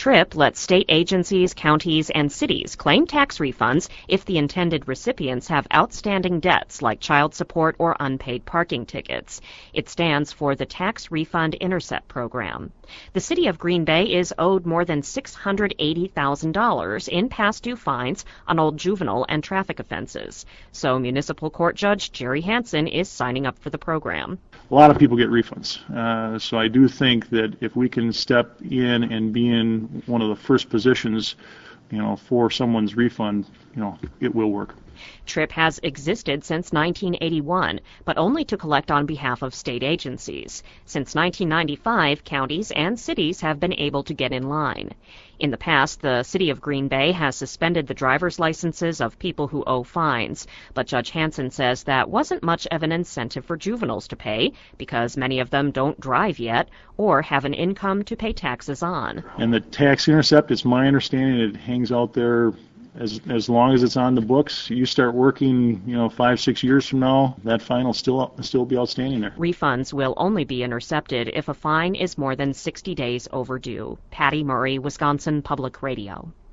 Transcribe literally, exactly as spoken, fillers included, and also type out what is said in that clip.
TRIP lets state agencies, counties, and cities claim tax refunds if the intended recipients have outstanding debts like child support or unpaid parking tickets. It stands for the Tax Refund Intercept Program. The city of Green Bay is owed more than six hundred eighty thousand dollars in past due fines on old juvenile and traffic offenses. So Municipal Court Judge Jerry Hansen is signing up for the program. A lot of people get refunds, uh, so I do think that if we can step in and be in one of the first positions, you know, for someone's refund, you know, it will work. TRIP has existed since nineteen eighty-one, but only to collect on behalf of state agencies. Since nineteen ninety-five, counties and cities have been able to get in line. In the past, the city of Green Bay has suspended the driver's licenses of people who owe fines, but Judge Hansen says that wasn't much of an incentive for juveniles to pay because many of them don't drive yet or have an income to pay taxes on. And the tax intercept, it's my understanding it hangs out there As as long as it's on the books. You start working, you know, five, six years from now, that fine will still still be outstanding there. Refunds will only be intercepted if a fine is more than sixty days overdue. Patty Murray, Wisconsin Public Radio.